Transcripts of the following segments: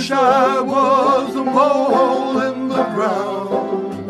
wish I was a mole in the ground.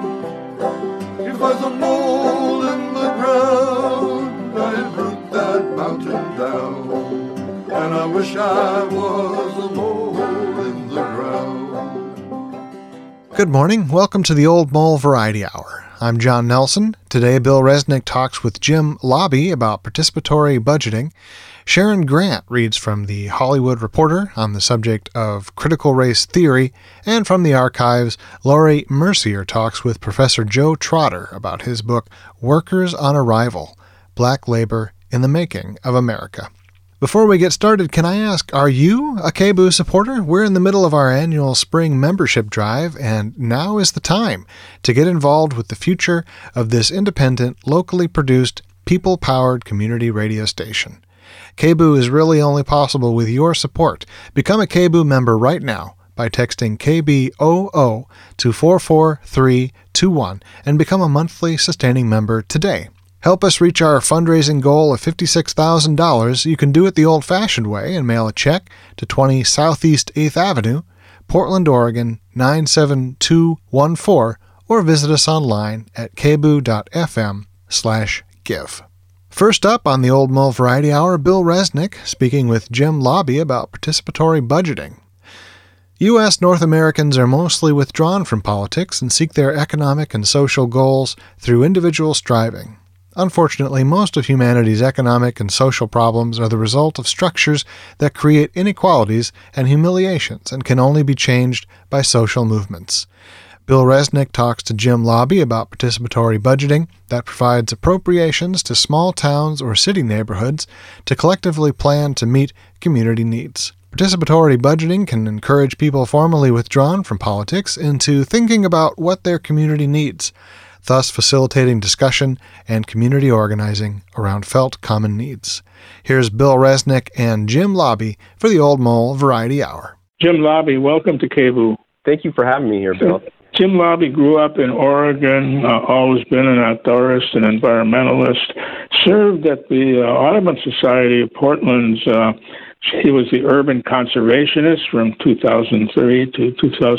If I was a mole in the ground, I'd root that mountain down. And I wish I was a mole in the ground. Good morning. Welcome to the Old Mole Variety Hour. I'm John Nelson. Today, Bill Resnick talks with Jim Lobby about participatory budgeting. Sharon Grant reads from The Hollywood Reporter on the subject of critical race theory. And from the archives, Laurie Mercier talks with Professor Joe Trotter about his book, Workers on Arrival, Black Labor in the Making of America. Before we get started, can I ask, are you a KBOO supporter? We're in the middle of our annual spring membership drive, and now is the time to get involved with the future of this independent, locally produced, people-powered community radio station. KBOO is really only possible with your support. Become a KBOO member right now by texting KBOO to 44321 and become a monthly sustaining member today. Help us reach our fundraising goal of $56,000. You can do it the old-fashioned way and mail a check to 20 Southeast 8th Avenue, Portland, Oregon 97214, or visit us online at kboo.fm/give. First up on the Old Mole Variety Hour, Bill Resnick speaking with Jim Lobby about participatory budgeting. U.S. North Americans are mostly withdrawn from politics and seek their economic and social goals through individual striving. Unfortunately, most of humanity's economic and social problems are the result of structures that create inequalities and humiliations and can only be changed by social movements. Bill Resnick talks to Jim Lobby about participatory budgeting that provides appropriations to small towns or city neighborhoods to collectively plan to meet community needs. Participatory budgeting can encourage people formerly withdrawn from politics into thinking about what their community needs, thus facilitating discussion and community organizing around felt common needs. Here's Bill Resnick and Jim Lobby for the Old Mole Variety Hour. Jim Lobby, welcome to KBOO. Thank you for having me here, Bill. Jim Lobby grew up in Oregon, always been an outdoorist and environmentalist, served at the Audubon Society of Portland's he was the urban conservationist from 2003 to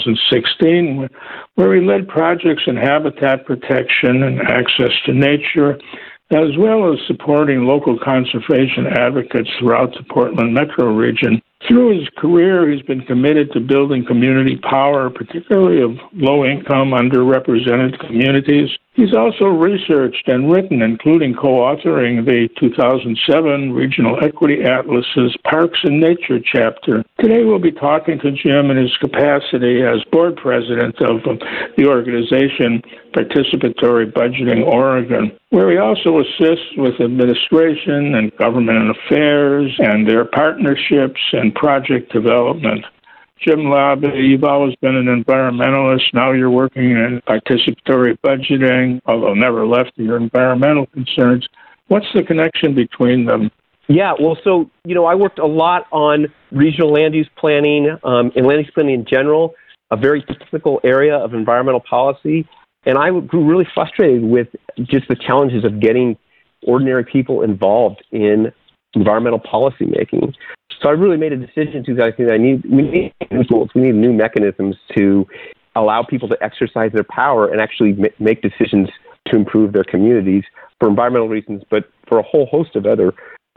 2016, where he led projects in habitat protection and access to nature, as well as supporting local conservation advocates throughout the Portland metro region. Through his career, he's been committed to building community power, particularly of low-income, underrepresented communities. He's also researched and written, including co-authoring the 2007 Regional Equity Atlas's Parks and Nature chapter. Today we'll be talking to Jim in his capacity as board president of the organization Participatory Budgeting Oregon, where he also assists with administration and government affairs and their partnerships and project development. Jim Lobby, you've always been an environmentalist. Now you're working in participatory budgeting, although never left your environmental concerns. What's the connection between them? Yeah, well, so, I worked a lot on regional land use planning and land use planning in general, a very typical area of environmental policy. And I grew really frustrated with just the challenges of getting ordinary people involved in environmental policy making. So I really made a decision in 2019 that we need new tools, we need new mechanisms to allow people to exercise their power and actually make decisions to improve their communities for environmental reasons, but for a whole host of other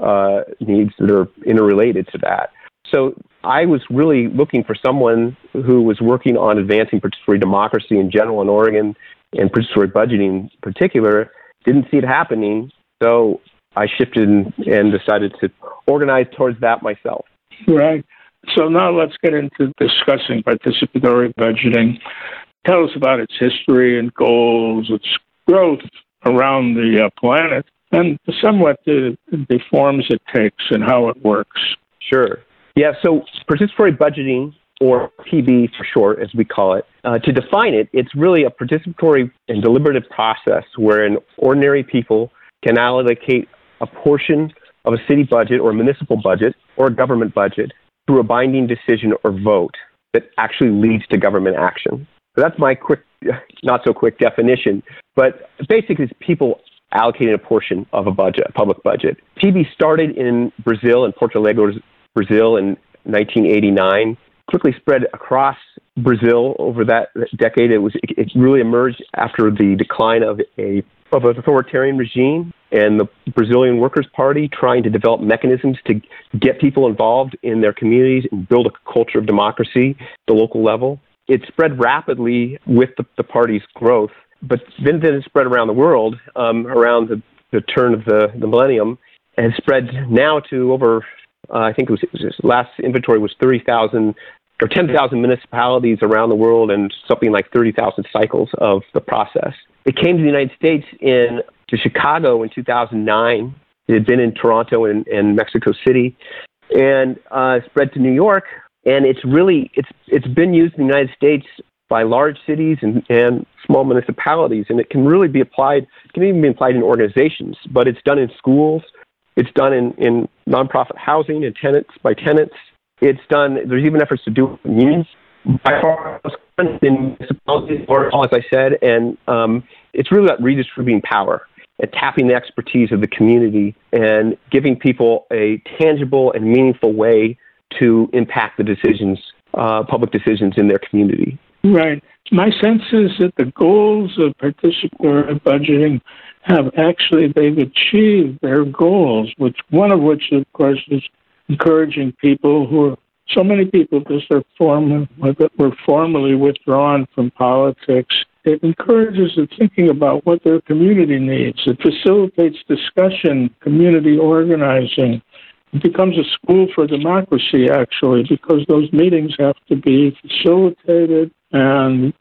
needs that are interrelated to that. So I was really looking for someone who was working on advancing participatory democracy in general in Oregon and participatory budgeting in particular. Didn't see it happening, so I shifted and decided to organize towards that myself. Right. So now let's get into discussing participatory budgeting. Tell us about its history and goals, its growth around the planet, and somewhat the forms it takes and how it works. Sure. Yeah, so participatory budgeting, or PB for short, as we call it, to define it, it's really a participatory and deliberative process wherein ordinary people can allocate a portion of a city budget or a municipal budget or a government budget through a binding decision or vote that actually leads to government action. So that's my quick, not so quick definition, but basically it's people allocating a portion of a budget, a public budget. PB started in Brazil, in Porto Alegre, Brazil in 1989. quickly spread across Brazil over that decade. It really emerged after the decline of an authoritarian regime and the Brazilian Workers' Party trying to develop mechanisms to get people involved in their communities and build a culture of democracy at the local level. It spread rapidly with the party's growth, but then it spread around the world around the turn of the millennium, and spread now to over, I think it was last inventory was 30,000 or 10,000 municipalities around the world and something like 30,000 cycles of the process. It came to the United States to Chicago in 2009. It had been in Toronto and Mexico City, and spread to New York. And it's been used in the United States by large cities and small municipalities, and it can really be applied. It can even be applied in organizations, but it's done in schools. It's done in nonprofit housing and tenants by tenants. It's done. There's even efforts to do it in unions. By far, in municipalities, as I said, and it's really about redistributing power and tapping the expertise of the community and giving people a tangible and meaningful way to impact the decisions, public decisions in their community. Right. My sense is that the goals of participatory budgeting they've achieved their goals, one of which, of course, is encouraging people so many people just were formally withdrawn from politics. It encourages the thinking about what their community needs. It facilitates discussion, community organizing. It becomes a school for democracy, actually, because those meetings have to be facilitated, and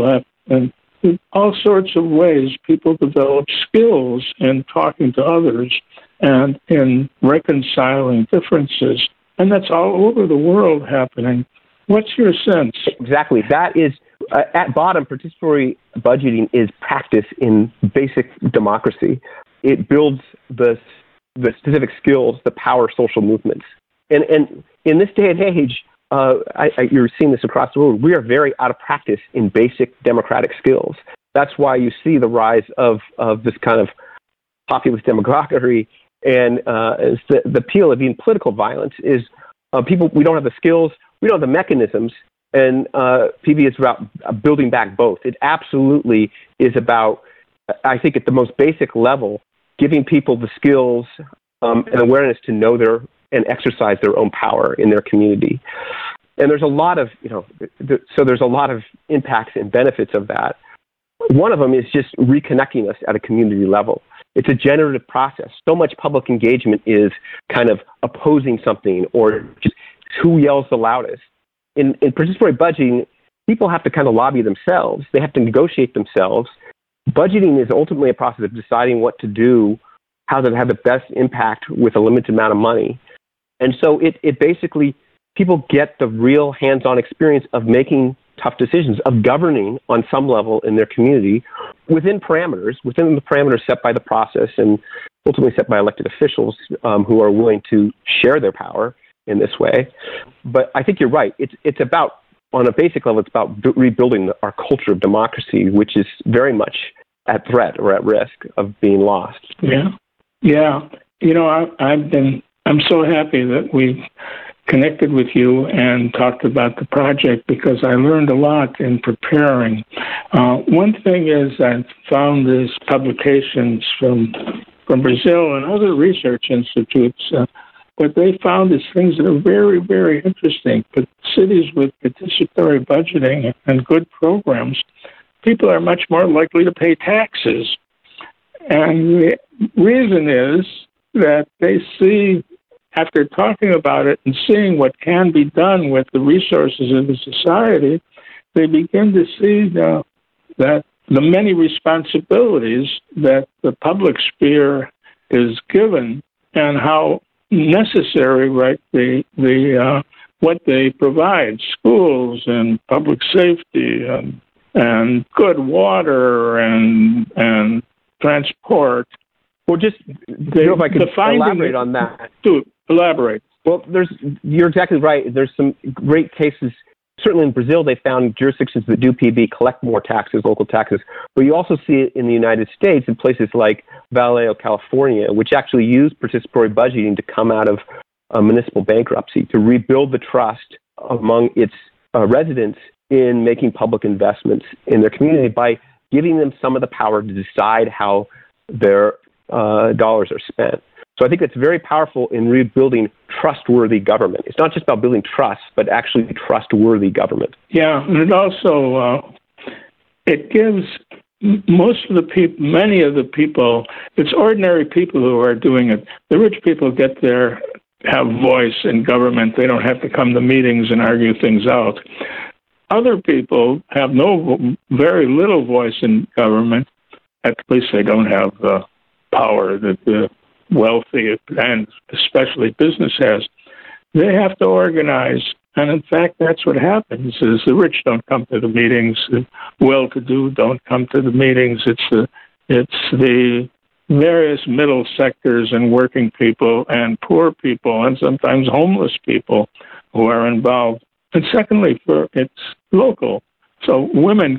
in all sorts of ways, people develop skills in talking to others and in reconciling differences. And that's all over the world happening. What's your sense? Exactly. That is, at bottom, participatory budgeting is practice in basic democracy. It builds the specific skills that power social movements. And in this day and age, you're seeing this across the world, we are very out of practice in basic democratic skills. That's why you see the rise of this kind of populist demagoguery, and the appeal of even political violence is we don't have the skills, we don't have the mechanisms, and PB is about building back both. It absolutely is about, I think at the most basic level, giving people the skills and awareness to know and exercise their own power in their community. And there's a lot of, so there's a lot of impacts and benefits of that. One of them is just reconnecting us at a community level. It's a generative process. So much public engagement is kind of opposing something or just who yells the loudest. In participatory budgeting, people have to kind of lobby themselves. They have to negotiate themselves. Budgeting is ultimately a process of deciding what to do, how to have the best impact with a limited amount of money. And so it basically, people get the real hands-on experience of making tough decisions, of governing on some level in their community within the parameters set by the process and ultimately set by elected officials who are willing to share their power in this way. But I think you're right. It's about, on a basic level, it's about rebuilding our culture of democracy, which is very much at threat or at risk of being lost. Yeah. I'm so happy that we connected with you and talked about the project because I learned a lot in preparing. One thing is I found these publications from Brazil and other research institutes. What they found is things that are very, very interesting. But cities with participatory budgeting and good programs, people are much more likely to pay taxes. And the reason is that they see, after talking about it and seeing what can be done with the resources of the society, they begin to see that the many responsibilities that the public sphere is given and how necessary, right, what they provide, schools and public safety and good water and transport. Well, if I could elaborate on that. Elaborate. Well, you're exactly right. There's some great cases. Certainly in Brazil, they found jurisdictions that do PB collect more taxes, local taxes. But you also see it in the United States in places like Vallejo, California, which actually use participatory budgeting to come out of municipal bankruptcy, to rebuild the trust among its residents in making public investments in their community by giving them some of the power to decide how their dollars are spent. So I think it's very powerful in rebuilding trustworthy government. It's not just about building trust, but actually trustworthy government. Yeah, and it also it gives many of the people, it's ordinary people who are doing it. The rich people have voice in government. They don't have to come to meetings and argue things out. Other people have very little voice in government. At least they don't have the power that the wealthy and especially business has. They have to organize. And in fact, that's what happens is the rich don't come to the meetings. The well-to-do don't come to the meetings. It's the various middle sectors and working people and poor people and sometimes homeless people who are involved. And secondly, it's local. So women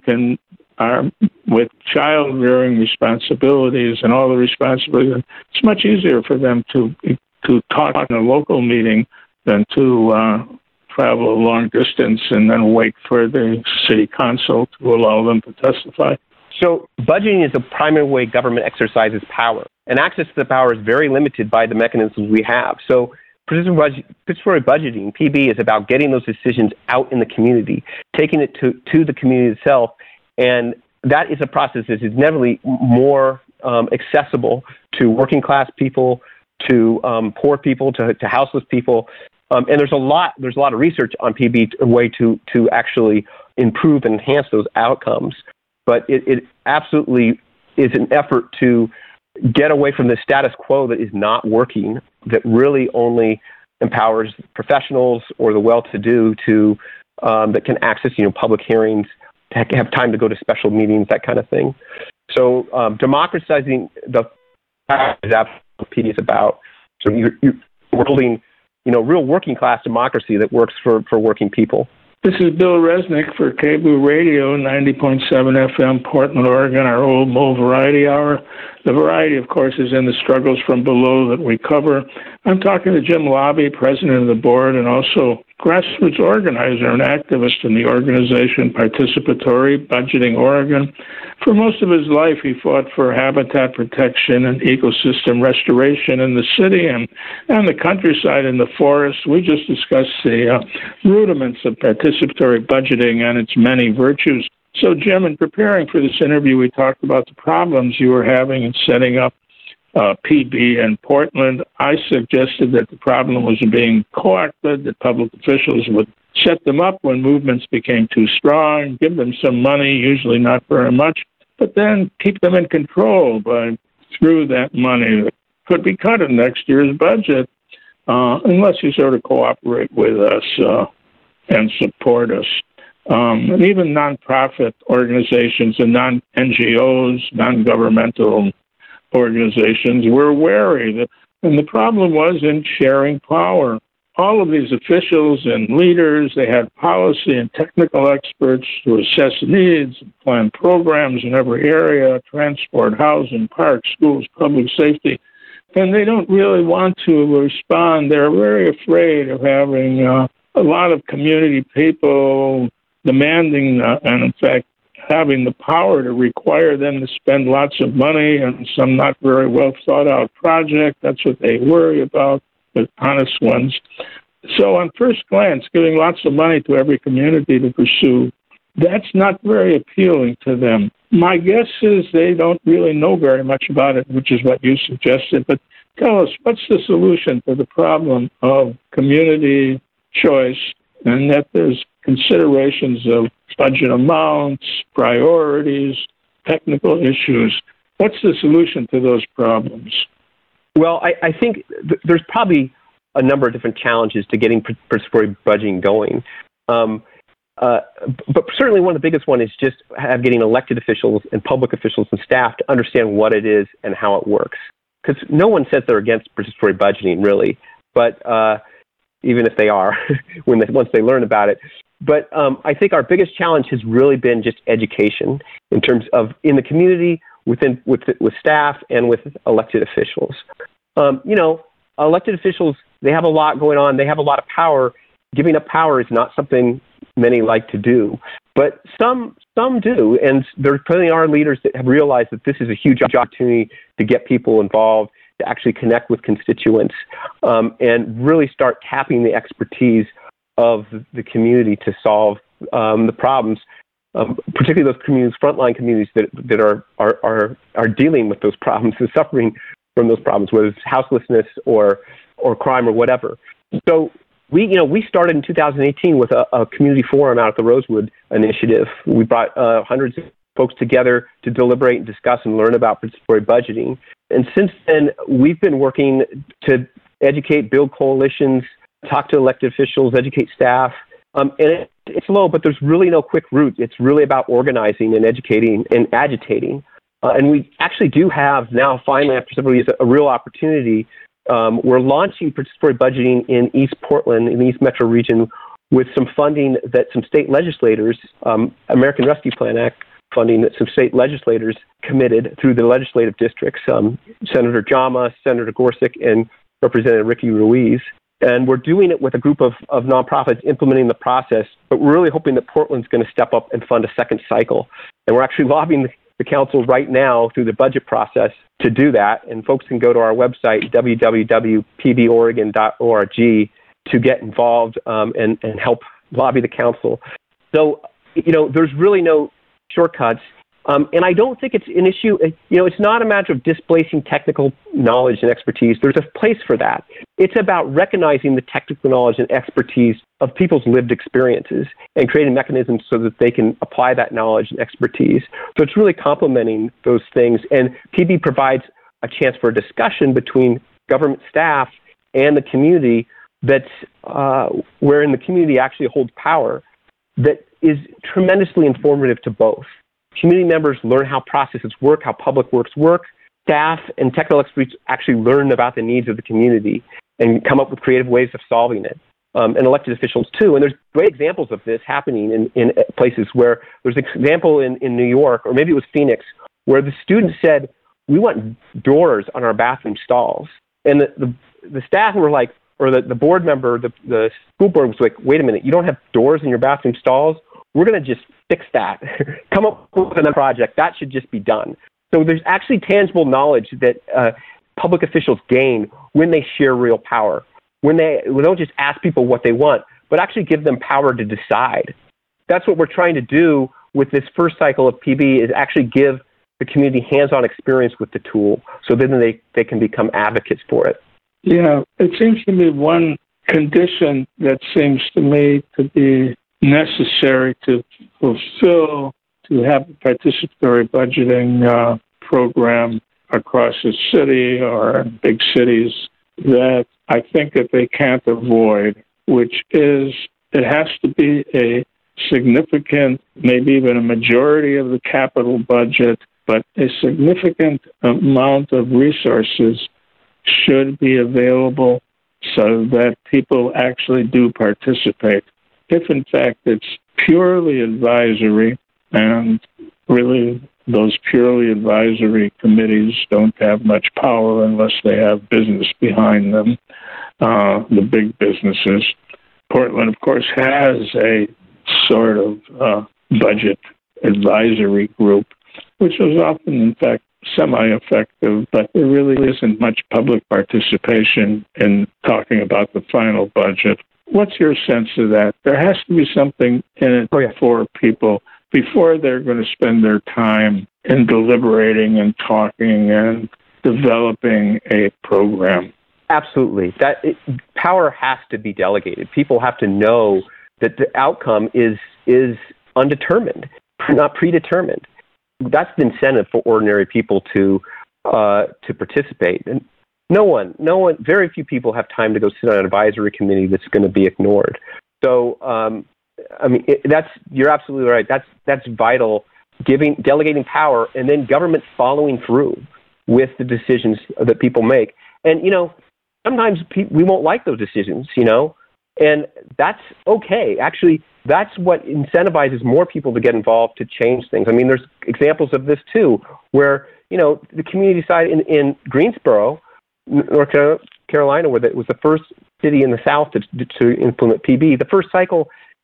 are with child-rearing responsibilities and all the responsibilities. It's much easier for them to talk in a local meeting than to travel a long distance and then wait for the city council to allow them to testify. So budgeting is the primary way government exercises power, and access to the power is very limited by the mechanisms we have. So participatory budgeting, PB, is about getting those decisions out in the community, taking it to the community itself, and that is a process that is never more accessible to working class people, to poor people, to houseless people. And there's a lot of research on PB, a way to actually improve and enhance those outcomes. But it absolutely is an effort to get away from the status quo that is not working, that really only empowers professionals or the well-to-do that can access public hearings, to have time to go to special meetings, that kind of thing. So democratizing the power is absolutely what PB is about. So you're building real working class democracy that works for working people. This is Bill Resnick for KBOO Radio, 90.7 FM, Portland, Oregon, our Old Mole Variety Hour. The variety, of course, is in the struggles from below that we cover. I'm talking to Jim Lobby, president of the board, and also grassroots organizer and activist in the organization Participatory Budgeting Oregon. For most of his life, he fought for habitat protection and ecosystem restoration in the city and the countryside and the forest. We just discussed the rudiments of participatory budgeting and its many virtues. So, Jim, in preparing for this interview, we talked about the problems you were having in setting up PB in Portland. I suggested that the problem was being co-opted, that public officials would set them up when movements became too strong, give them some money, usually not very much, but then keep them in control through that money that could be cut in next year's budget unless you sort of cooperate with us and support us. And even nonprofit organizations and non-NGOs, non-governmental organizations were wary. And the problem was in sharing power. All of these officials and leaders, they had policy and technical experts to assess needs and plan programs in every area, transport, housing, parks, schools, public safety. And they don't really want to respond. They're very afraid of having a lot of community people demanding and, in fact, having the power to require them to spend lots of money on some not very well thought out project. That's what they worry about, the honest ones. So on first glance, giving lots of money to every community to pursue, that's not very appealing to them. My guess is they don't really know very much about it, which is what you suggested. But tell us, what's the solution to the problem of community choice, and that there's considerations of budget amounts, priorities, technical issues? What's the solution to those problems? Well, I think there's probably a number of different challenges to getting participatory budgeting going. But certainly one of the biggest one is just getting elected officials and public officials and staff to understand what it is and how it works. Because no one says they're against participatory budgeting, really, but even if they are, once they learn about it. But I think our biggest challenge has really been just education in terms of in the community, with staff, and with elected officials. Elected officials, they have a lot going on. They have a lot of power. Giving up power is not something many like to do. But some do, and there clearly are leaders that have realized that this is a huge opportunity to get people involved, to actually connect with constituents, and really start tapping the expertise of the community to solve the problems, particularly those communities, frontline communities that are dealing with those problems and suffering from those problems, whether it's houselessness or crime or whatever. So we started in 2018 with a community forum out at the Rosewood Initiative. We brought hundreds of folks together to deliberate and discuss and learn about participatory budgeting. And since then, we've been working to educate, build coalitions, talk to elected officials, educate staff. And it's slow, but there's really no quick route. It's really about organizing and educating and agitating. And we actually do have now, finally, after several years, a real opportunity. We're launching participatory budgeting in East Portland, in the East Metro region, with some funding that some state legislators, American Rescue Plan Act funding that some state legislators committed through the legislative districts, Senator Jama, Senator Gorsuch, and Representative Ricky Ruiz. And we're doing it with a group of nonprofits implementing the process, but we're really hoping that Portland's going to step up and fund a second cycle. And we're actually lobbying the council right now through the budget process to do that. And folks can go to our website, www.pboregon.org, to get involved and help lobby the council. So, there's really no shortcuts. And I don't think it's an issue. It's not a matter of displacing technical knowledge and expertise. There's a place for that. It's about recognizing the technical knowledge and expertise of people's lived experiences and creating mechanisms so that they can apply that knowledge and expertise. So it's really complementing those things. And PB provides a chance for a discussion between government staff and the community that's wherein the community actually holds power that is tremendously informative to both. Community members learn how processes work, how public works work. Staff and technical experts actually learn about the needs of the community and come up with creative ways of solving it. And elected officials too. And there's great examples of this happening in places where there's an example in New York, or maybe it was Phoenix, where the students said, we want doors on our bathroom stalls. And the staff were like, or the board member, the school board was like, wait a minute, you don't have doors in your bathroom stalls? We're going to just fix that. Come up with another project. That should just be done. So there's actually tangible knowledge that public officials gain when they share real power, when they don't just ask people what they want, but actually give them power to decide. That's what we're trying to do with this first cycle of PB, is actually give the community hands-on experience with the tool so then they can become advocates for it. Yeah, it seems to me one condition that seems to me to be necessary to fulfill, to have a participatory budgeting program across the city or in big cities, that I think that they can't avoid, which is it has to be a significant, maybe even a majority of the capital budget, but a significant amount of resources should be available so that people actually do participate. If, in fact, it's purely advisory, and really those purely advisory committees don't have much power unless they have business behind them, the big businesses. Portland, of course, has a sort of budget advisory group, which is often, in fact, semi-effective, but there really isn't much public participation in talking about the final budget. What's your sense of that? There has to be something in it for people before they're going to spend their time in deliberating and talking and developing a program. Absolutely. Power has to be delegated. People have to know that the outcome is undetermined, not predetermined. That's the incentive for ordinary people to participate. And no one, very few people have time to go sit on an advisory committee that's going to be ignored. So, you're absolutely right. That's vital. Delegating power, and then government following through with the decisions that people make. And sometimes we won't like those decisions, and that's okay. Actually, that's what incentivizes more people to get involved to change things. I mean, there's examples of this too, where the community side in Greensboro, North Carolina, where it was the first city in the South to implement PB. The first cycle,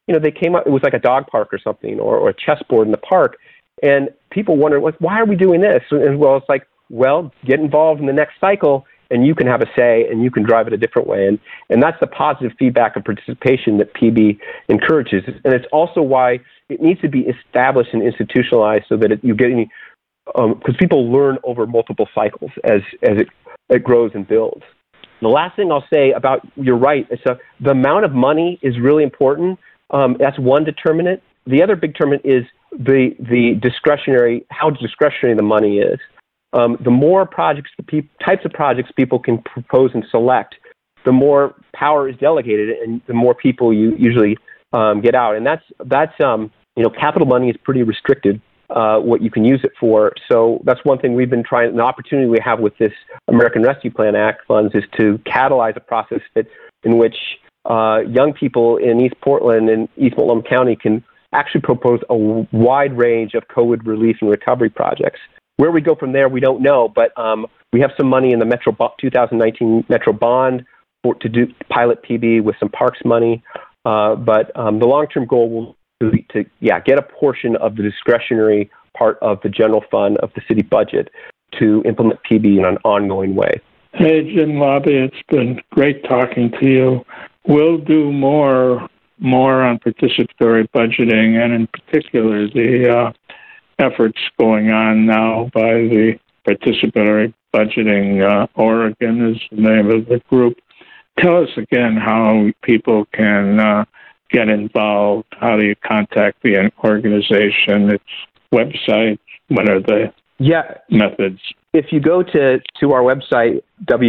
they came up, it was like a dog park or something, or a chessboard in the park. And people wonder, like, why are we doing this? And well, it's like, well, get involved in the next cycle, and you can have a say, and you can drive it a different way. And that's the positive feedback of participation that PB encourages. And it's also why it needs to be established and institutionalized so that you get any, because people learn over multiple cycles as it grows and builds. The last thing I'll say about, you're right, the amount of money is really important. That's one determinant. The other big determinant is the discretionary, how discretionary the money is. The more projects, types of projects people can propose and select, the more power is delegated, and the more people you usually get out. And that's capital money is pretty restricted, what you can use it for. So that's one thing we've been trying. An opportunity we have with this American Rescue Plan Act funds is to catalyze a process in which young people in East Portland and East Multnomah County can actually propose a wide range of COVID relief and recovery projects. Where we go from there, we don't know, but we have some money in the 2019 Metro Bond to do pilot PB with some parks money. But the long-term goal will be to get a portion of the discretionary part of the general fund of the city budget to implement PB in an ongoing way. Hey, Jim Lobby, it's been great talking to you. We'll do more on participatory budgeting, and in particular the efforts going on now by the Participatory Budgeting Oregon is the name of the group. Tell us again how people can get involved. How do you contact the organization? Its website? What are the methods? If you go to our website,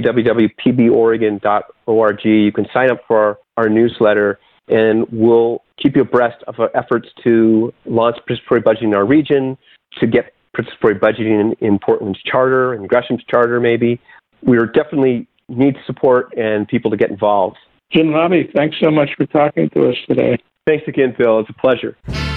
www.pboregon.org, you can sign up for our newsletter, and we'll keep you abreast of our efforts to launch participatory budgeting in our region, to get participatory budgeting in Portland's charter and Gresham's charter maybe. We definitely need support and people to get involved. Jim Lobby, thanks so much for talking to us today. Thanks again, Phil. It's a pleasure.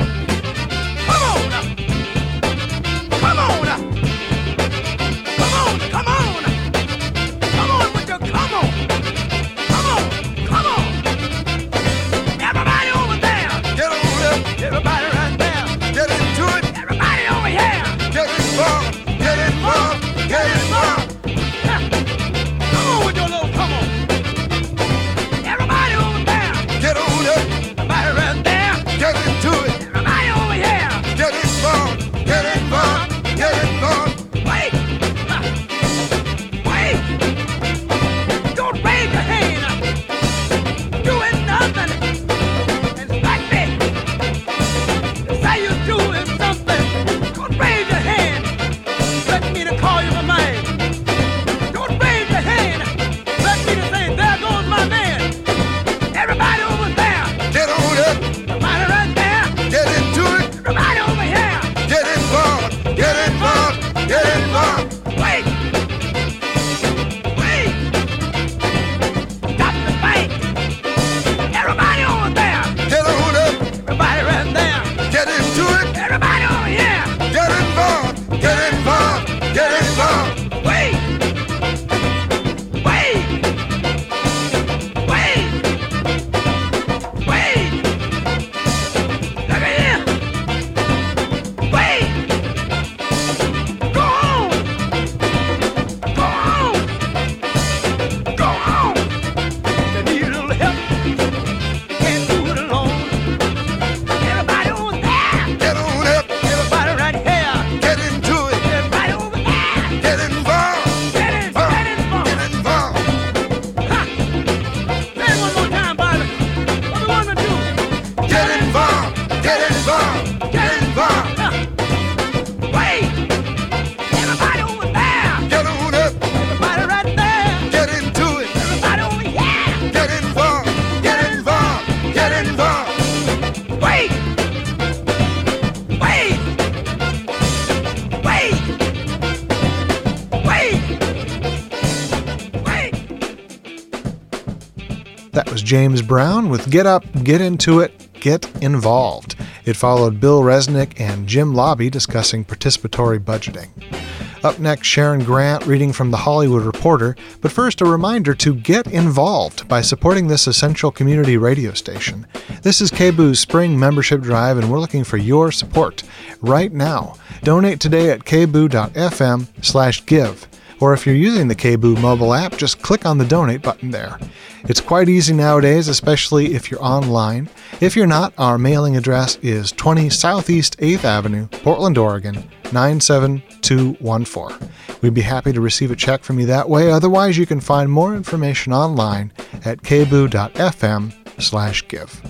That was James Brown with Get Up, Get Into It, Get Involved. It followed Bill Resnick and Jim Lobby discussing participatory budgeting. Up next, Sharon Grant reading from The Hollywood Reporter, but first a reminder to get involved by supporting this essential community radio station. This is KBOO's Spring Membership Drive, and we're looking for your support right now. Donate today at kboo.fm/give. Or if you're using the KBOO mobile app, just click on the donate button there. It's quite easy nowadays, especially if you're online. If you're not, our mailing address is 20 Southeast 8th Avenue, Portland, Oregon, 97214. We'd be happy to receive a check from you that way. Otherwise, you can find more information online at kboo.fm/give.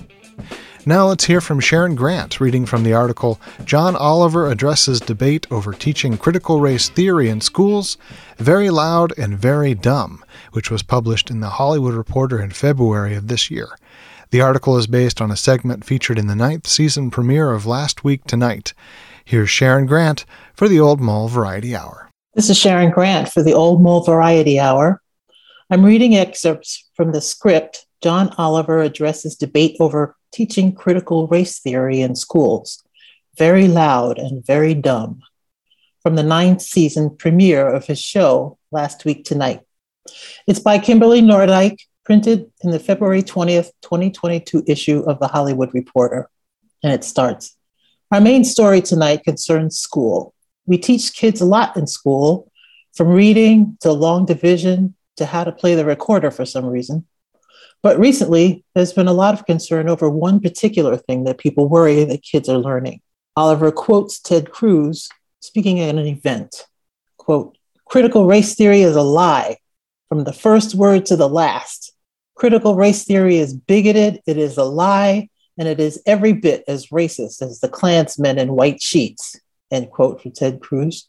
Now let's hear from Sharon Grant, reading from the article, John Oliver Addresses Debate Over Teaching Critical Race Theory in Schools, Very Loud and Very Dumb, which was published in The Hollywood Reporter in February of this year. The article is based on a segment featured in the 9th season premiere of Last Week Tonight. Here's Sharon Grant for the Old Mole Variety Hour. This is Sharon Grant for the Old Mole Variety Hour. I'm reading excerpts from the script, John Oliver Addresses Debate Over Teaching Critical Race Theory in Schools, Very Loud and Very Dumb, from the 9th season premiere of his show, Last Week Tonight. It's by Kimberly Nordyke, printed in the February 20th, 2022 issue of The Hollywood Reporter. And it starts, our main story tonight concerns school. We teach kids a lot in school, from reading to long division to how to play the recorder for some reason. But recently, there's been a lot of concern over one particular thing that people worry that kids are learning. Oliver quotes Ted Cruz speaking at an event, quote, critical race theory is a lie from the first word to the last. Critical race theory is bigoted, it is a lie, and it is every bit as racist as the Klansmen in white sheets, end quote from Ted Cruz.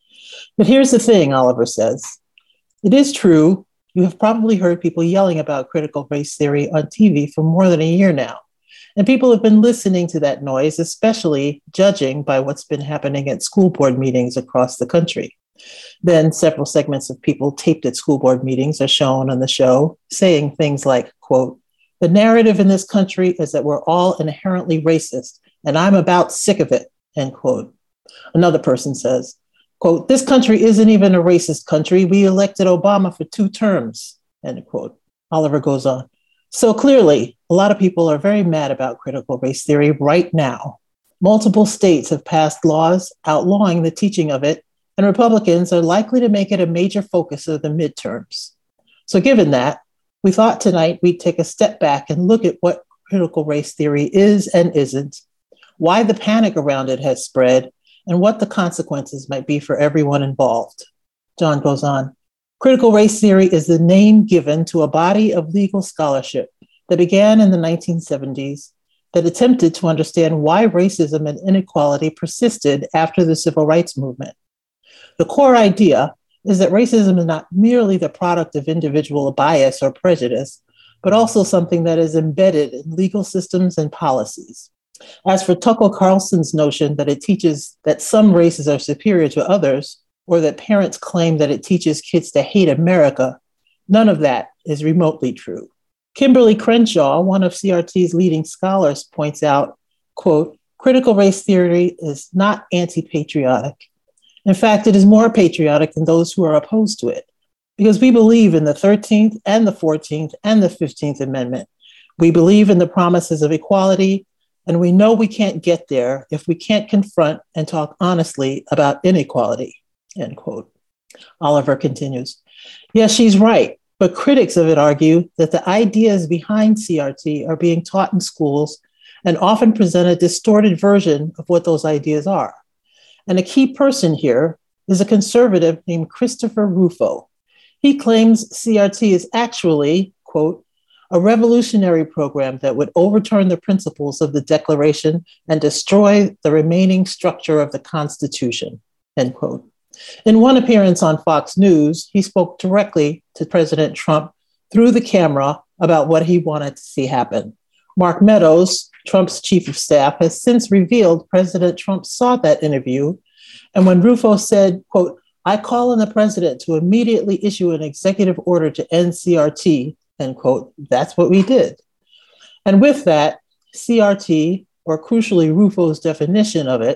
But here's the thing, Oliver says. It is true. You have probably heard people yelling about critical race theory on TV for more than a year now. And people have been listening to that noise, especially judging by what's been happening at school board meetings across the country. Then several segments of people taped at school board meetings are shown on the show, saying things like, quote, the narrative in this country is that we're all inherently racist, and I'm about sick of it, end quote. Another person says, quote, this country isn't even a racist country. We elected Obama for 2 terms, end quote. Oliver goes on. So clearly, a lot of people are very mad about critical race theory right now. Multiple states have passed laws outlawing the teaching of it, and Republicans are likely to make it a major focus of the midterms. So given that, we thought tonight we'd take a step back and look at what critical race theory is and isn't, why the panic around it has spread, and what the consequences might be for everyone involved. John goes on, critical race theory is the name given to a body of legal scholarship that began in the 1970s that attempted to understand why racism and inequality persisted after the civil rights movement. The core idea is that racism is not merely the product of individual bias or prejudice, but also something that is embedded in legal systems and policies. As for Tucker Carlson's notion that it teaches that some races are superior to others, or that parents claim that it teaches kids to hate America, none of that is remotely true. Kimberly Crenshaw, one of CRT's leading scholars, points out, quote, critical race theory is not anti-patriotic. In fact, it is more patriotic than those who are opposed to it, because we believe in the 13th and the 14th and the 15th Amendment. We believe in the promises of equality, and we know we can't get there if we can't confront and talk honestly about inequality, end quote. Oliver continues, yes, she's right, but critics of it argue that the ideas behind CRT are being taught in schools and often present a distorted version of what those ideas are. And a key person here is a conservative named Christopher Rufo. He claims CRT is actually, quote, a revolutionary program that would overturn the principles of the Declaration and destroy the remaining structure of the Constitution, end quote. In one appearance on Fox News, he spoke directly to President Trump through the camera about what he wanted to see happen. Mark Meadows, Trump's chief of staff, has since revealed President Trump saw that interview. And when Rufo said, quote, I call on the president to immediately issue an executive order to end CRT, end quote, that's what we did. And with that, CRT, or crucially Rufo's definition of it,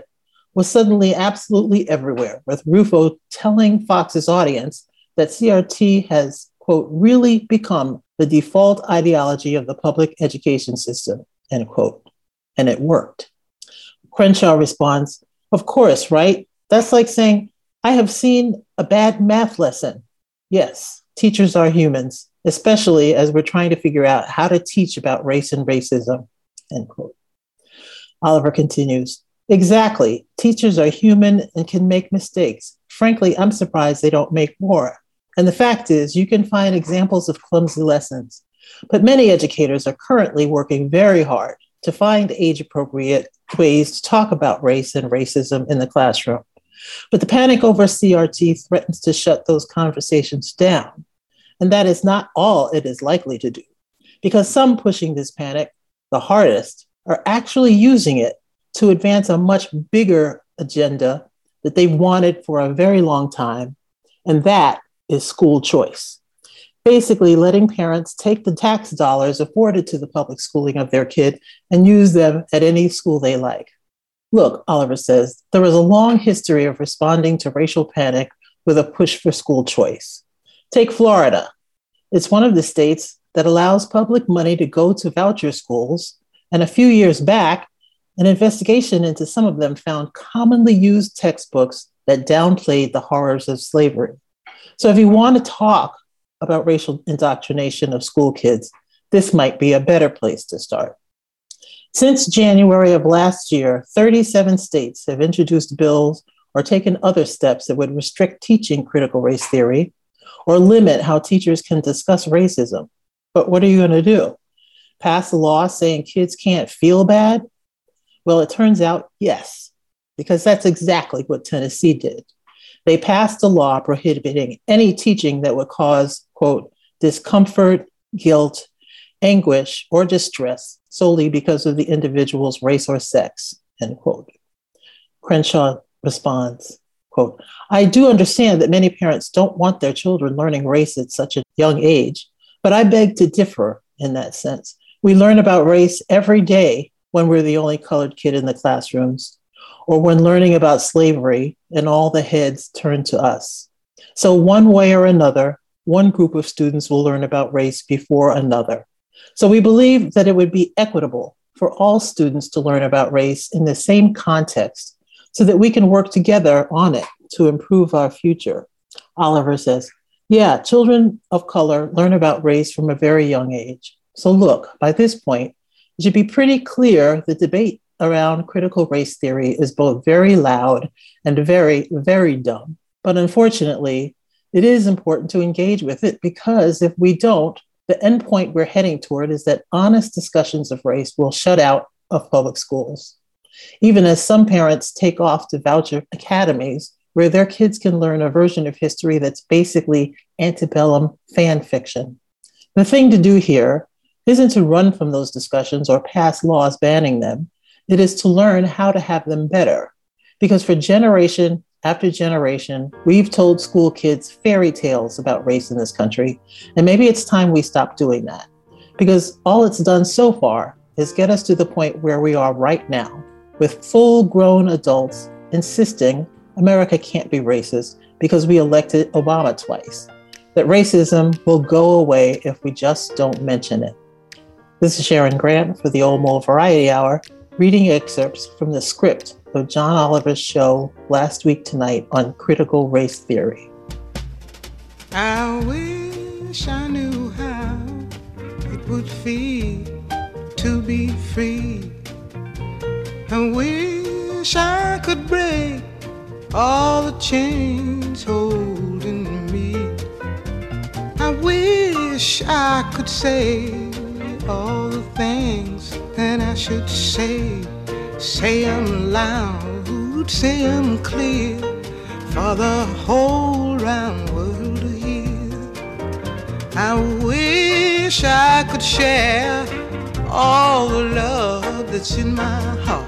was suddenly absolutely everywhere, with Rufo telling Fox's audience that CRT has, quote, really become the default ideology of the public education system, end quote. And it worked. Crenshaw responds, of course, right? That's like saying, I have seen a bad math lesson. Yes, teachers are humans, especially as we're trying to figure out how to teach about race and racism, end quote. Oliver continues, exactly. Teachers are human and can make mistakes. Frankly, I'm surprised they don't make more. And the fact is, you can find examples of clumsy lessons, but many educators are currently working very hard to find age-appropriate ways to talk about race and racism in the classroom. But the panic over CRT threatens to shut those conversations down. And that is not all it is likely to do, because some pushing this panic, the hardest, are actually using it to advance a much bigger agenda that they've wanted for a very long time, and that is school choice. Basically, letting parents take the tax dollars afforded to the public schooling of their kid and use them at any school they like. Look, Oliver says, there is a long history of responding to racial panic with a push for school choice. Take Florida. It's one of the states that allows public money to go to voucher schools, and a few years back, an investigation into some of them found commonly used textbooks that downplayed the horrors of slavery. So if you want to talk about racial indoctrination of school kids, this might be a better place to start. Since January of last year, 37 states have introduced bills or taken other steps that would restrict teaching critical race theory or limit how teachers can discuss racism. But what are you going to do? Pass a law saying kids can't feel bad? Well, it turns out, yes, because that's exactly what Tennessee did. They passed a law prohibiting any teaching that would cause, quote, discomfort, guilt, anguish, or distress solely because of the individual's race or sex, end quote. Crenshaw responds, quote, I do understand that many parents don't want their children learning race at such a young age, but I beg to differ in that sense. We learn about race every day when we're the only colored kid in the classrooms, or when learning about slavery and all the heads turn to us. So one way or another, one group of students will learn about race before another. So we believe that it would be equitable for all students to learn about race in the same context so that we can work together on it to improve our future. Oliver says, yeah, children of color learn about race from a very young age. So look, by this point, it should be pretty clear the debate around critical race theory is both very loud and very, very dumb. But unfortunately, it is important to engage with it because if we don't, the endpoint we're heading toward is that honest discussions of race will shut out of public schools. Even as some parents take off to voucher academies where their kids can learn a version of history that's basically antebellum fan fiction. The thing to do here isn't to run from those discussions or pass laws banning them. It is to learn how to have them better. Because for generation after generation, we've told school kids fairy tales about race in this country. And maybe it's time we stop doing that. Because all it's done so far is get us to the point where we are right now, with full-grown adults insisting America can't be racist because we elected Obama twice. That racism will go away if we just don't mention it. This is Sharon Grant for the Old Mole Variety Hour, reading excerpts from the script of John Oliver's show Last Week Tonight on critical race theory. I wish I knew how it would feel to be free. I wish I could break all the chains holding me. I wish I could say all the things that I should say. Say them loud, say them clear, for the whole round world to hear. I wish I could share all the love that's in my heart.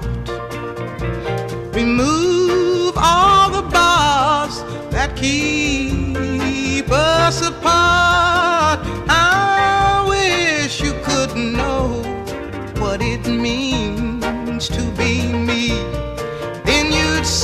Remove all the bars that keep us apart. I wish you could know what it means to be me. Then you'd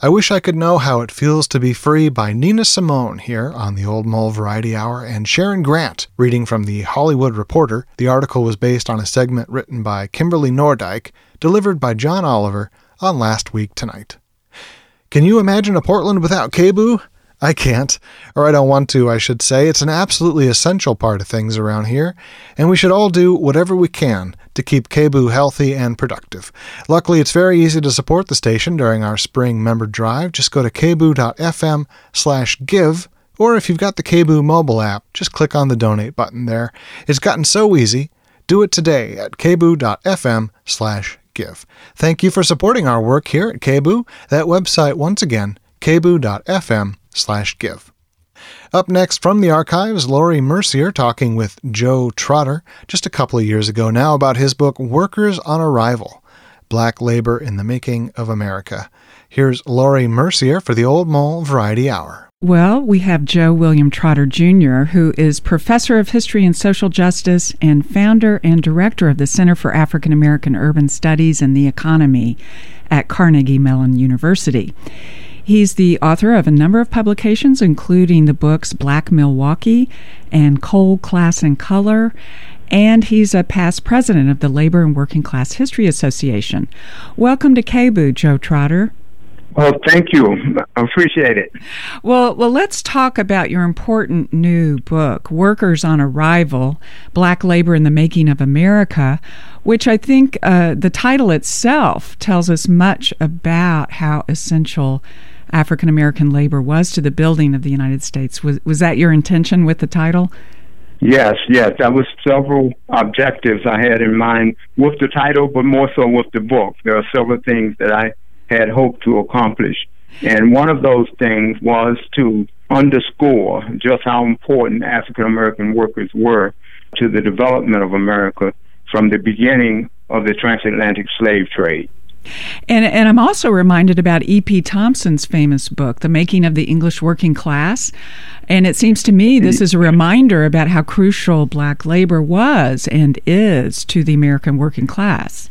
I Wish I Could Know How It Feels to Be Free by Nina Simone here on the Old Mole Variety Hour, and Sharon Grant reading from the Hollywood Reporter. The article was based on a segment written by Kimberly Nordyke, delivered by John Oliver on Last Week Tonight. Can you imagine a Portland without KBOO? I can't, or I don't want to, I should say. It's an absolutely essential part of things around here, and we should all do whatever we can to keep KBOO healthy and productive. Luckily, it's very easy to support the station during our spring member drive. Just go to kboo.fm/give, or if you've got the KBOO mobile app, just click on the donate button there. It's gotten so easy. Do it today at kboo.fm/give. Thank you for supporting our work here at KBOO. That website, once again, kboo.fm/give. Up next from the archives, Laurie Mercier talking with Joe Trotter just a couple of years ago now about his book Workers on Arrival, Black Labor in the Making of America. Here's Laurie Mercier for the Old Mole Variety Hour. Well, we have Joe William Trotter Jr., who is Professor of History and Social Justice and founder and director of the Center for African American Urban Studies and the Economy at Carnegie Mellon University. He's the author of a number of publications, including the books Black Milwaukee and Coal, Class, and Color, and he's a past president of the Labor and Working Class History Association. Welcome to KBOO, Joe Trotter. Well, thank you. I appreciate it. Well, let's talk about your important new book, Workers on Arrival, Black Labor in the Making of America, which I think the title itself tells us much about how essential African American labor was to the building of the United States. Was that your intention with the title? Yes. That was several objectives I had in mind with the title, but more so with the book. There are several things that I had hoped to accomplish. And one of those things was to underscore just how important African American workers were to the development of America from the beginning of the transatlantic slave trade. And I'm also reminded about E.P. Thompson's famous book, The Making of the English Working Class. And it seems to me this is a reminder about how crucial black labor was and is to the American working class.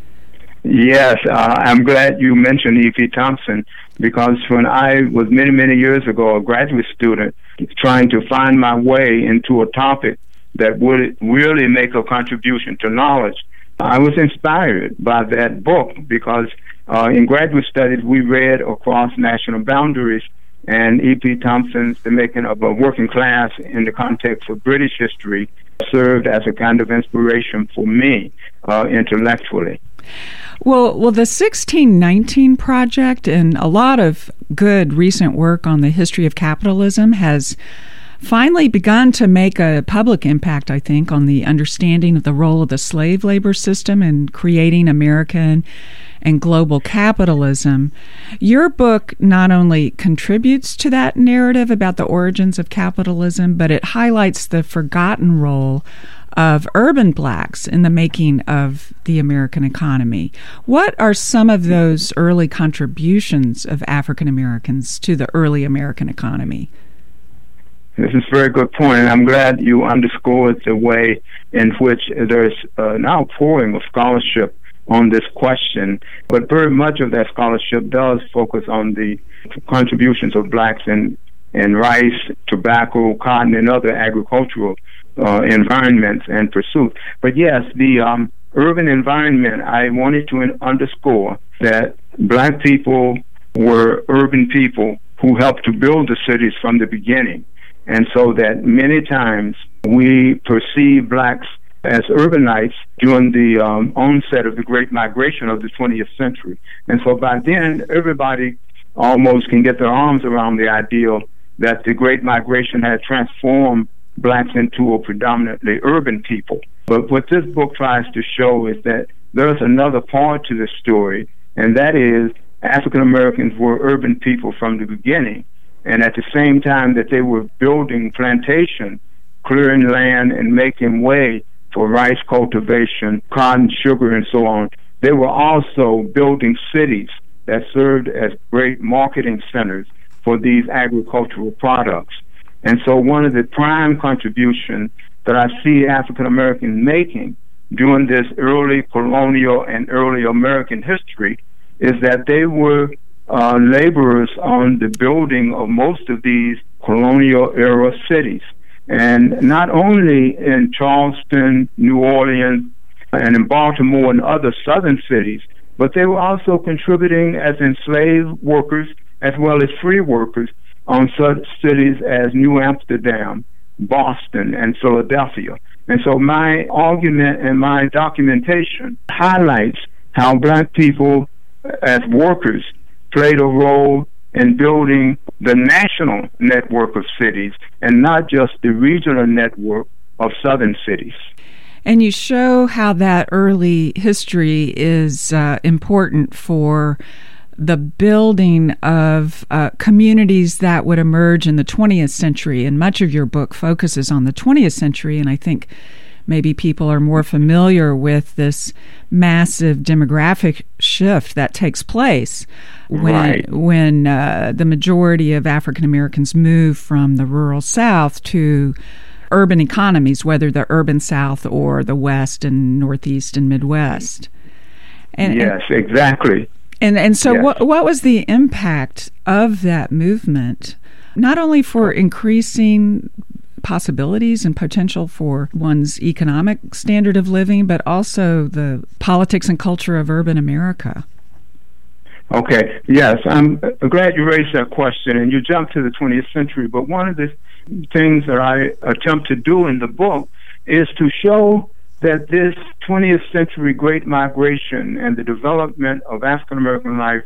Yes, I'm glad you mentioned E.P. Thompson, because when I was many years ago a graduate student trying to find my way into a topic that would really make a contribution to knowledge, I was inspired by that book because in graduate studies we read across national boundaries, and E.P. Thompson's The Making of a Working Class in the context of British history served as a kind of inspiration for me intellectually. Well, the 1619 Project and a lot of good recent work on the history of capitalism has finally begun to make a public impact, I think, on the understanding of the role of the slave labor system in creating American and global capitalism. Your book not only contributes to that narrative about the origins of capitalism, but it highlights the forgotten role of urban blacks in the making of the American economy. What are some of those early contributions of African Americans to the early American economy? This is a very good point, and I'm glad you underscored the way in which there's an outpouring of scholarship on this question, but very much of that scholarship does focus on the contributions of blacks in rice, tobacco, cotton, and other agricultural environments and pursuits. But yes, the urban environment, I wanted to underscore that black people were urban people who helped to build the cities from the beginning. And so that many times we perceive blacks as urbanites during the onset of the Great Migration of the 20th century. And so by then, everybody almost can get their arms around the ideal that the Great Migration had transformed blacks into a predominantly urban people. But what this book tries to show is that there's another part to the story, and that is African Americans were urban people from the beginning. And at the same time that they were building plantation, clearing land and making way for rice cultivation, cotton, sugar, and so on, they were also building cities that served as great marketing centers for these agricultural products. And so one of the prime contributions that I see African Americans making during this early colonial and early American history is that they were laborers on the building of most of these colonial era cities. And not only in Charleston, New Orleans, and in Baltimore and other southern cities, but they were also contributing as enslaved workers as well as free workers on such cities as New Amsterdam, Boston, and Philadelphia. And so my argument and my documentation highlights how black people as workers played a role in building the national network of cities and not just the regional network of southern cities. And you show how that early history is important for the building of communities that would emerge in the 20th century. And much of your book focuses on the 20th century, and I think maybe people are more familiar with this massive demographic shift that takes place when the majority of African Americans move from the rural South to urban economies, whether the urban South or the West and Northeast and Midwest. Yes, exactly. And so yes. What was the impact of that movement, not only for increasing possibilities and potential for one's economic standard of living, but also the politics and culture of urban America? Okay, yes, I'm glad you raised that question, and you jumped to the 20th century, but one of the things that I attempt to do in the book is to show that this 20th century Great Migration and the development of African American life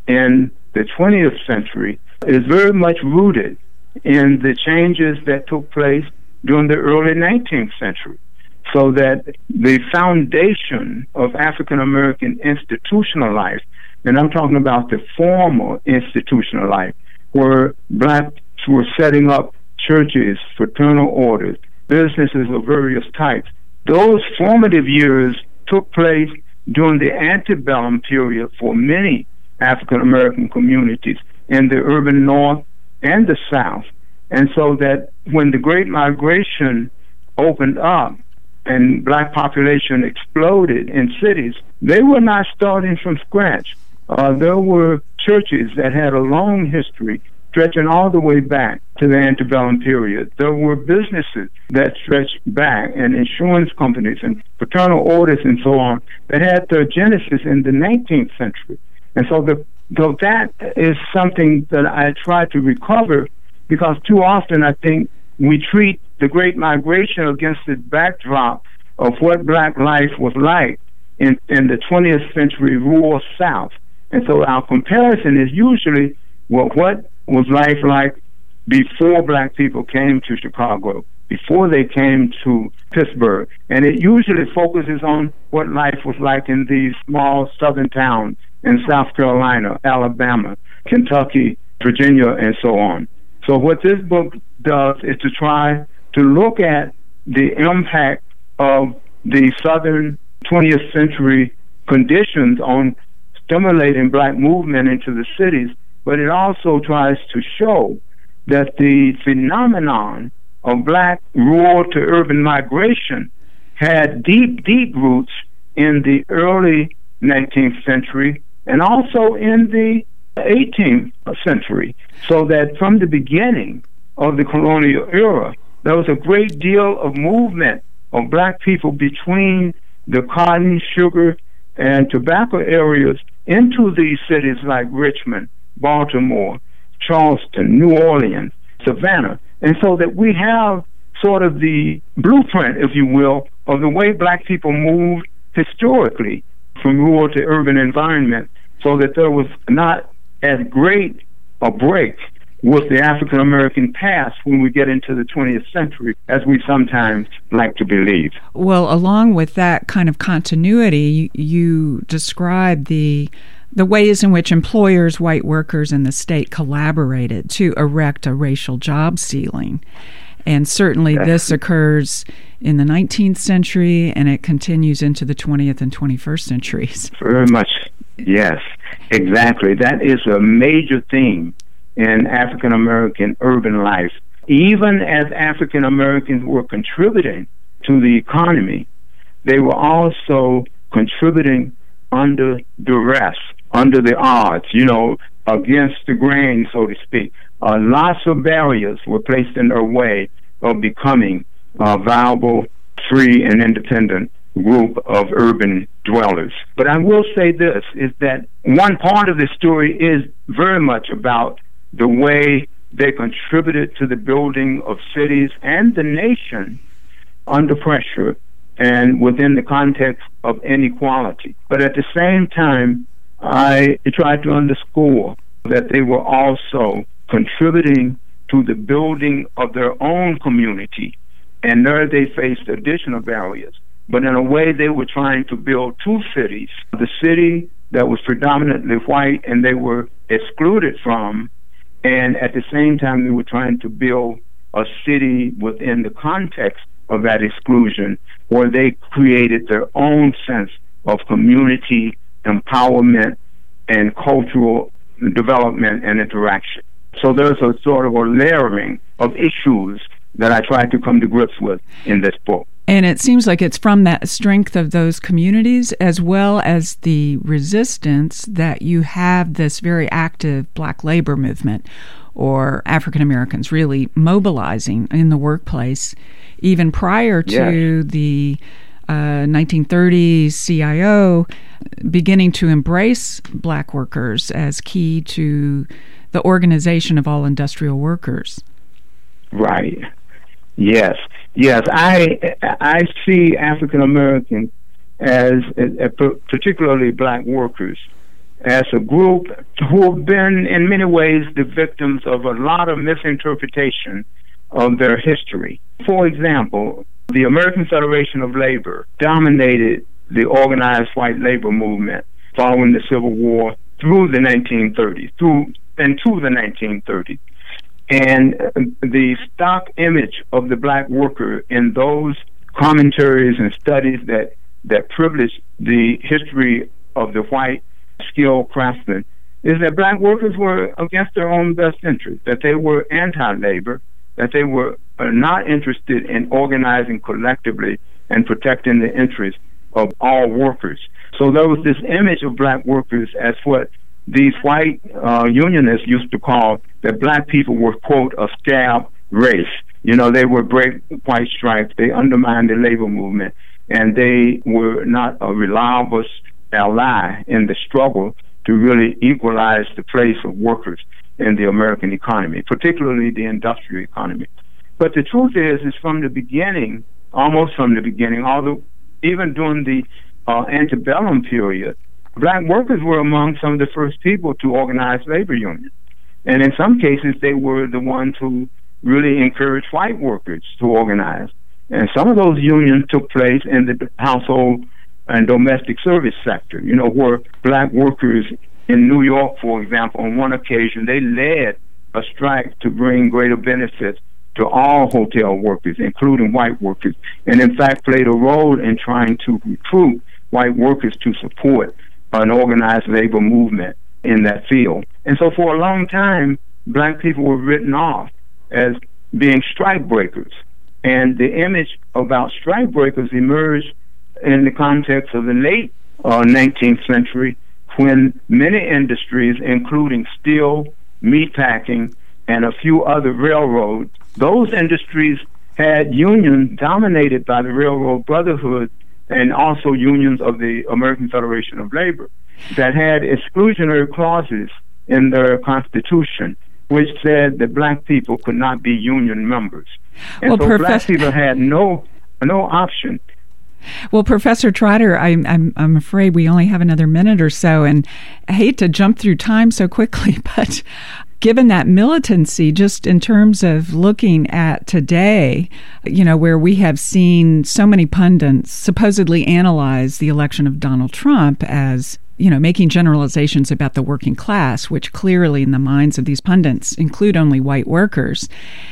in the 20th century is very much rooted in the changes that took place during the early 19th century, so that the foundation of African American institutional life, and I'm talking about the formal institutional life, where blacks were setting up churches, fraternal orders, businesses of various types. Those formative years took place during the antebellum period for many African American communities in the urban North and the South. And so that when the Great Migration opened up and black population exploded in cities, they were not starting from scratch. There were churches that had a long history stretching all the way back to the antebellum period. There were businesses that stretched back, and insurance companies and fraternal orders and so on, that had their genesis in the 19th century. And so that is something that I try to recover, because too often I think we treat the Great Migration against the backdrop of what black life was like in the 20th century rural South. And so our comparison is usually, well, what was life like before black people came to Chicago, before they came to Pittsburgh. And it usually focuses on what life was like in these small southern towns in South Carolina, Alabama, Kentucky, Virginia, and so on. So what this book does is to try to look at the impact of the southern 20th century conditions on stimulating black movement into the cities, but it also tries to show that the phenomenon of black rural to urban migration had deep, deep roots in the early 19th century and also in the 18th century, so that from the beginning of the colonial era, there was a great deal of movement of black people between the cotton, sugar, and tobacco areas into these cities like Richmond, Baltimore, Charleston, New Orleans, Savannah. And so that we have sort of the blueprint, if you will, of the way black people moved historically from rural to urban environment, so that there was not as great a break with the African American past when we get into the 20th century as we sometimes like to believe. Well, along with that kind of continuity, you describe the ways in which employers, white workers, and the state collaborated to erect a racial job ceiling. And certainly this occurs in the 19th century, and it continues into the 20th and 21st centuries. Very much, yes, exactly. That is a major theme in African American urban life. Even as African Americans were contributing to the economy, they were also contributing under duress, under the odds. You know, against the grain, so to speak. Lots of barriers were placed in their way of becoming a viable, free, and independent group of urban dwellers. But I will say this, is that one part of the story is very much about the way they contributed to the building of cities and the nation under pressure and within the context of inequality. But at the same time, I tried to underscore that they were also contributing to the building of their own community, and there they faced additional barriers. But in a way, they were trying to build two cities, the city that was predominantly white and they were excluded from, and at the same time, they were trying to build a city within the context of that exclusion, where they created their own sense of community, empowerment, and cultural development and interaction. So there's a sort of a layering of issues that I tried to come to grips with in this book. And it seems like it's from that strength of those communities as well as the resistance that you have this very active black labor movement, or African Americans really mobilizing in the workplace even prior to the 1930s CIO beginning to embrace black workers as key to the organization of all industrial workers. Right. Yes. I see African Americans as particularly black workers as a group who have been in many ways the victims of a lot of misinterpretation of their history. For example, the American Federation of Labor dominated the organized white labor movement following the Civil War through the 1930s, to the 1930s. And the stock image of the black worker in those commentaries and studies that privilege the history of the white skilled craftsman is that black workers were against their own best interest, that they were anti-labor, that they were not interested in organizing collectively and protecting the interests of all workers. So there was this image of black workers as what these white unionists used to call that black people were, quote, a scab race. You know, they would break white stripes, they undermined the labor movement, and they were not a reliable ally in the struggle to really equalize the place of workers in the American economy, particularly the industrial economy. But the truth is from the beginning, almost from the beginning, although even during the antebellum period, black workers were among some of the first people to organize labor unions. And in some cases, they were the ones who really encouraged white workers to organize. And some of those unions took place in the household and domestic service sector, you know, where black workers in New York, for example, on one occasion, they led a strike to bring greater benefits to all hotel workers, including white workers, and in fact played a role in trying to recruit white workers to support an organized labor movement in that field. And so for a long time, black people were written off as being strike breakers. And the image about strike breakers emerged in the context of the late 19th century, when many industries, including steel, meatpacking, and a few other railroads, those industries had unions dominated by the Railroad Brotherhood and also unions of the American Federation of Labor that had exclusionary clauses in their constitution, which said that black people could not be union members. And so black people had no option. Well, Professor Trotter, I'm afraid we only have another minute or so, and I hate to jump through time so quickly, but given that militancy, just in terms of looking at today, you know, where we have seen so many pundits supposedly analyze the election of Donald Trump as, you know, making generalizations about the working class, which clearly in the minds of these pundits include only white workers.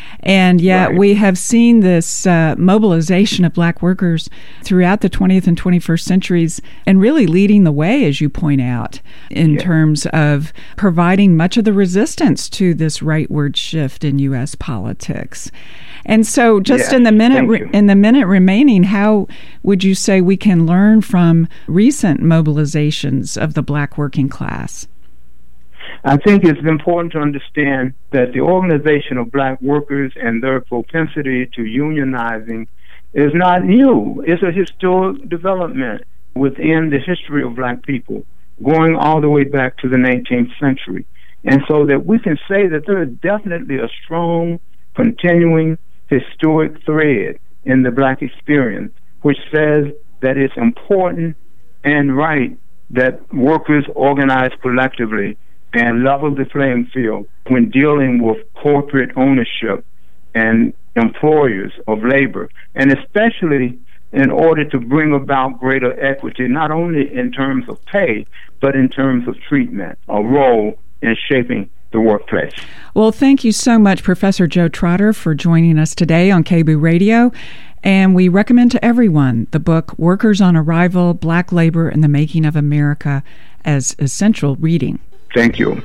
And yet we have seen this mobilization of black workers throughout the 20th and 21st centuries, and really leading the way, as you point out, in terms of providing much of the resistance to this rightward shift in U.S. politics. And so just in the minute remaining, how would you say we can learn from recent mobilizations of the black working class? I think it's important to understand that the organization of black workers and their propensity to unionizing is not new. It's a historic development within the history of black people, going all the way back to the 19th century. And so that we can say that there is definitely a strong, continuing, historic thread in the black experience, which says that it's important and right that workers organize collectively and level the playing field when dealing with corporate ownership and employers of labor, and especially in order to bring about greater equity, not only in terms of pay, but in terms of treatment, a role in shaping the workplace. Well, thank you so much, Professor Joe Trotter, for joining us today on KBOO Radio. And we recommend to everyone the book Workers on Arrival, Black Labor and the Making of America as essential reading. Thank you.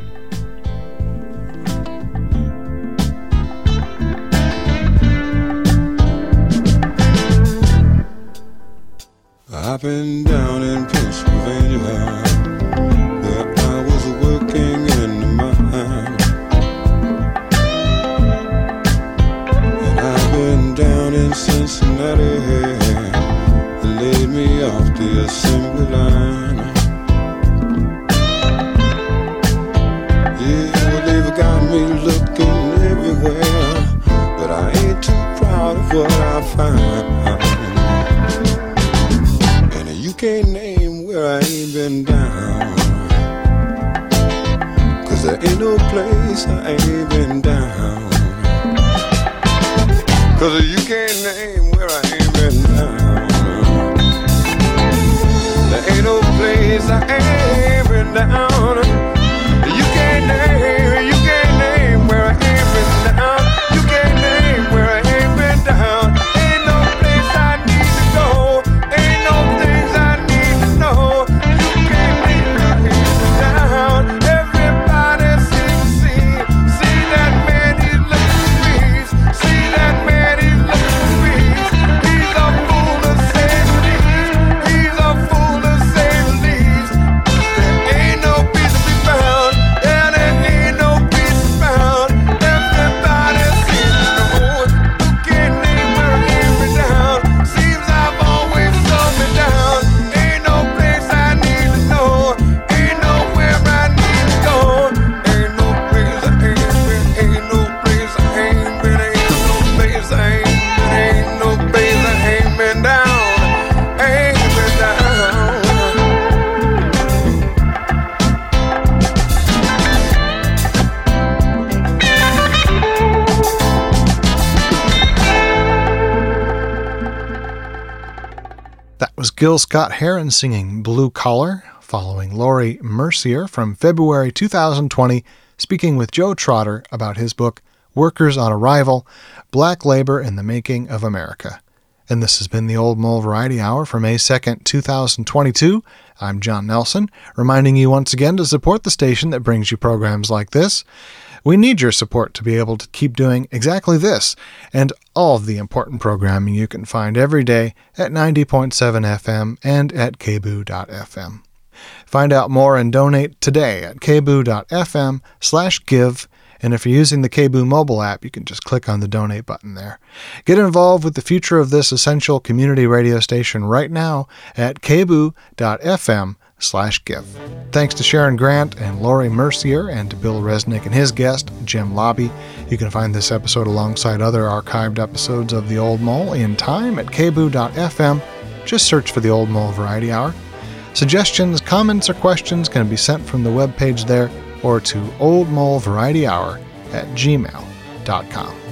I've been down in Pennsylvania, where I was working in the mine. And I've been down in Cincinnati, they laid me off the assembly line. Yeah, well, they've got me looking everywhere, but I ain't too proud of what I find. You can't name where I ain't been down, 'cause there ain't no place I ain't been down. 'Cause you can't name where I ain't been down. There ain't no place I ain't been down. You can't name where I ain't been down. You can't name where I ain't been down. Ain't no place I need to go. Ain't no things I need to know. You can't name where I ain't been down. Everybody see that man, he's looking for peace. See that man, he's looking for peace. He's a fool to say the least. He's a fool to say the least. There ain't no peace to be found. Yeah, there ain't no peace to be found. Everybody seems to know. You can't name where I ain't been down. Seems I've always slowed me down. Ain't no place I need to know. Ain't nowhere I need to go. Ain't no place I ain't been. Ain't no place I ain't been. Ain't no place I ain't been. Ain't no place I ain't been down. Ain't been down. That was Gil Scott-Heron singing Blue Collar, following Laurie Mercier from February 2020, speaking with Joe Trotter about his book, Workers on Arrival, Black Labor in the Making of America. And this has been the Old Mole Variety Hour for May 2nd, 2022. I'm John Nelson, reminding you once again to support the station that brings you programs like this. We need your support to be able to keep doing exactly this and all of the important programming you can find every day at 90.7 FM and at kboo.fm. Find out more and donate today at kboo.fm/give. And if you're using the KBOO mobile app, you can just click on the donate button there. Get involved with the future of this essential community radio station right now at kboo.fm/give. Thanks to Sharon Grant and Laurie Mercier and to Bill Resnick and his guest, Jim Lobby. You can find this episode alongside other archived episodes of The Old Mole in time at kboo.fm. Just search for The Old Mole Variety Hour. Suggestions, comments, or questions can be sent from the webpage there or to oldmolevarietyhour@gmail.com.